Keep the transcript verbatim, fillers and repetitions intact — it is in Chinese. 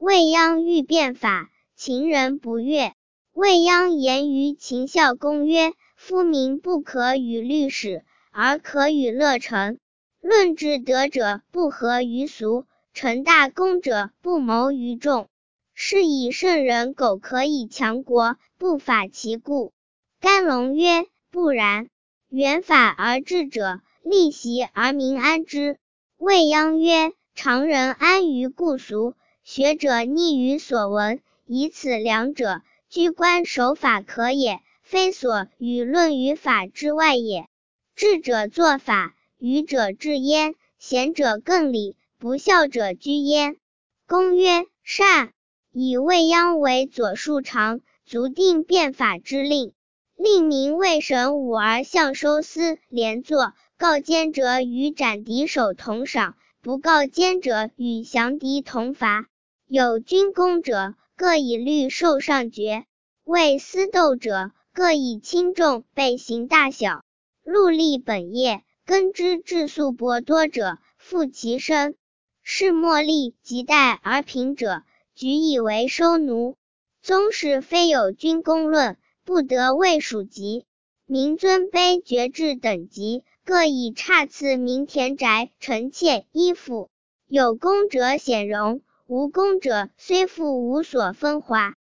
未央欲变法，秦人不悦。未央言于秦孝公曰：夫民不可与律史，而可与乐臣。论至德者不合于俗，成大功者不谋于众。是以圣人苟可以强国，不法其故。甘龙曰：不然。远法而治者，利习而民安之。未央曰：常人安于故俗，学者逆于所闻，以此两者，居官守法可也，非所与论于法之外也。智者作法，愚者治焉，贤者更礼，不孝者居焉。公曰：善。以未央为左庶长，足定变法之令。令民为神武而相收司连坐，告奸者与斩敌手同赏，不告奸者与降敌同罚。有军功者，各以律授上爵；为私斗者，各以轻重备刑大小。戮力本业，根之质素博多者，负其身。是莫力及待而贫者，举以为收奴。宗室非有军功论，不得为属籍。民尊卑爵制等级，各以差赐民田宅、臣妾、衣服。有功者显荣，无功者虽富无所分华。